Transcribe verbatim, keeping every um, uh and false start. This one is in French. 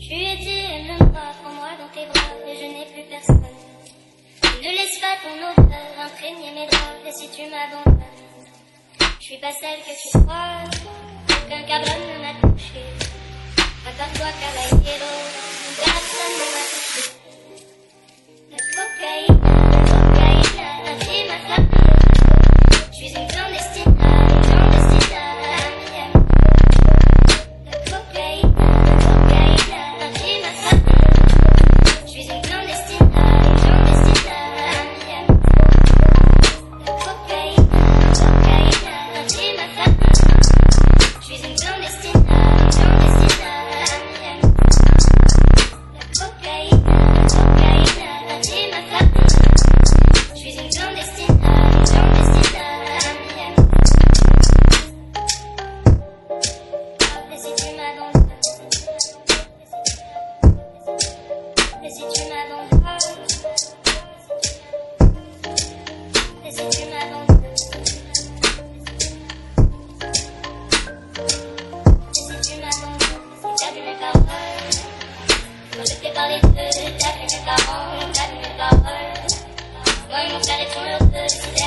Je lui ai dit, aime-moi, prends-moi dans tes bras, et je n'ai plus personne. Ne laisse pas ton odeur imprégner mes draps, et si tu m'abandonnes, je suis pas celle que tu crois, aucun cabron ne m'a touché. À part toi, caballero, personne ne m'a touché. La cocaïne, la cocaïne a fait ma femme. Je suis une clandestine, une clandestine à Miami. La cocaïne, la cocaïne a fait ma femme. Je suis une clandestine, une clandestine à Miami. La cocaïne, la cocaïne a fait ma femme. Je suis une clandestine, une clandestine à Miami. La cocaïne, la cocaïne a fait ma femme. Je suis une clandestine, une clandestine à Miami. Et si tu m'abandonnes, et si tu m'abandonnes, et si tu m'abandonnes, et si tu m'abandonnes, t'as vu mes paroles. Quand je t'ai parlé de, t'as vu mes parents, t'as vu mes paroles. Moi, ils m'ont carré sur leur deux,